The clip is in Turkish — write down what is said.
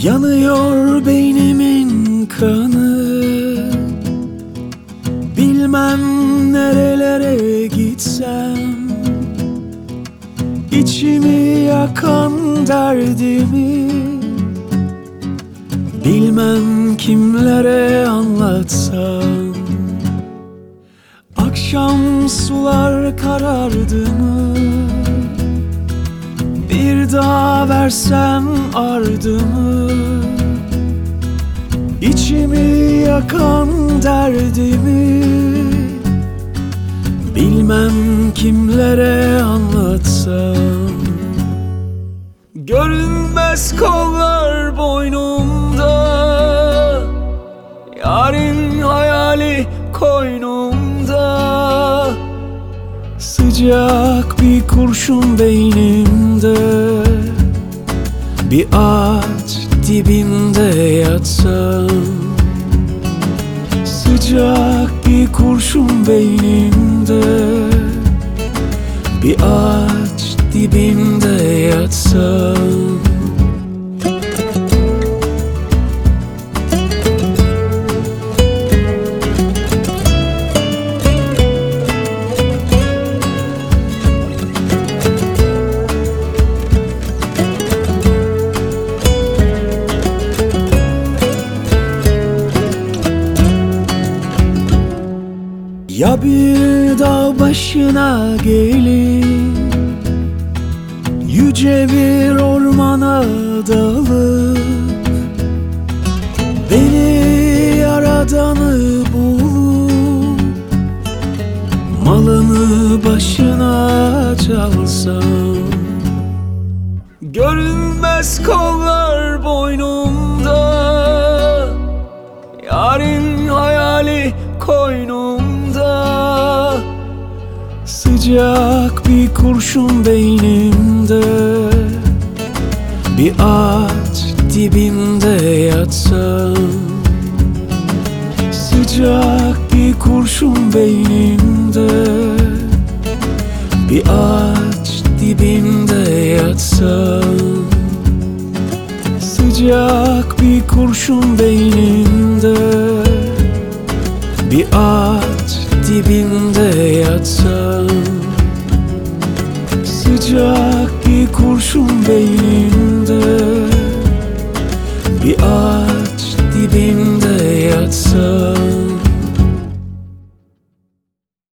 Yanıyor beynimin kanı, bilmem nerelere gitsem. İçimi yakan derdimi bilmem kimlere anlatsam. Akşam sular karardı mı, bir daha versem ardımı. İçimi yakan derdimi bilmem kimlere anlatsam. Görünmez kollar boynumda, yarın hayali koynumda. Sıcak bir kurşun beynimde, bir ağaç dibinde yatsam. Sıcak bir kurşun beynimde, bir ağaç dibinde yatsam. Ya bir dağ başına gelip yüce bir ormana dalıp beni yaradanı bulup malını başına çalsam. Görünmez kollar boynumda, yarın hayali koynumda. Sıcak bir kurşun beynimde, bir ağaç dibinde yatsam. Sıcak bir kurşun beynimde, bir ağaç dibinde yatsam. Sıcak bir kurşun beynimde, bir ağaç dibinde yatsam. Sıcak bir kurşun beynimde, bir ağaç dibinde yatsam.